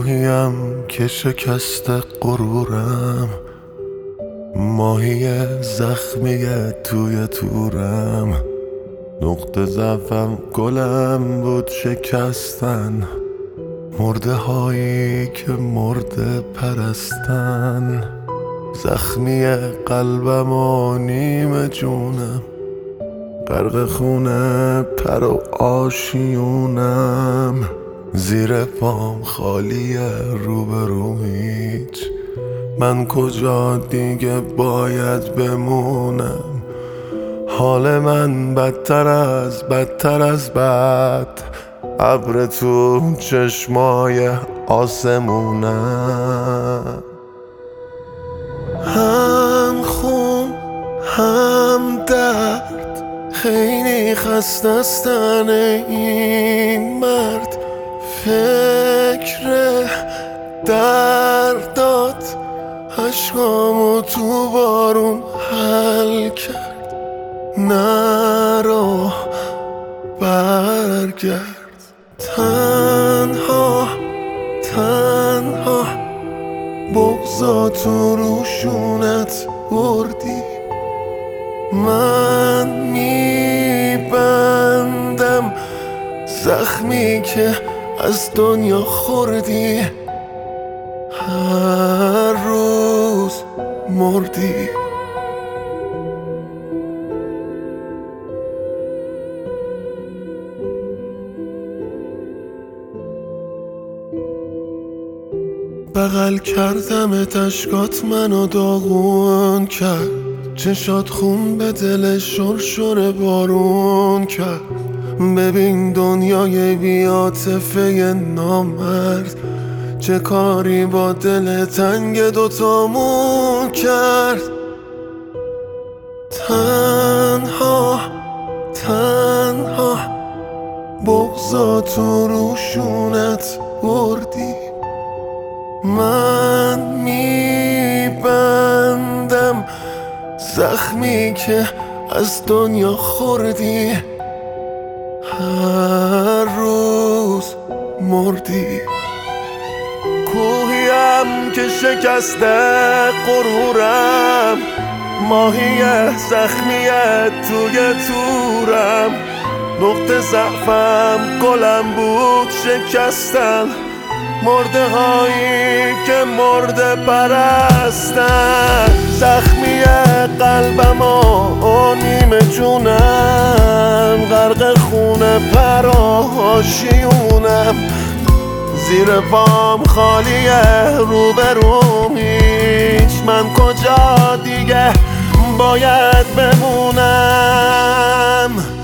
کوهیم که شکست غرورم، ماهی زخمی توی تورم. نقطه ضعفم گلم بود شکستن، مرده هایی که مرده پرستن. زخمی قلبم و نیم جونم، غرق خونه پر و آشیونم. زیر پام خالیه روبروم هیچ، من کجا دیگه باید بمونم؟ حال من بدتر از بد، ابر تو چشمای آسمونم. هم خون هم درد، خیلی خسته است این مرد. فکر دردات اشکامو تو بارون حل کرد. نرو برگرد، تنها بغضا تو روشونت بردی. من میبندم زخمی که از دنیا خوردی، هر روز مردی. بغل کردم اشکات منو داغون کرد، چشات خون به دل شرشر بارون کرد. ببین دنیای بی‌عاطفه نامرد، چه کاری با دل تنگ دوتامون کرد. تنها بغضا تو روشونت بردی. من میبندم زخمی که از دنیا خوردی، هر روز مردی. کوهیم که شکسته غرورم، ماهی زخمی توی تورم. نقطه ضعفم گلم بود شکستن، مرده هایی که مرده پرستن. زخمی قلبم و نیم جونم، غرق خونه پر و آشیونم. زیر پام خالیه روبروم هیچ، من کجا دیگه باید بمونم؟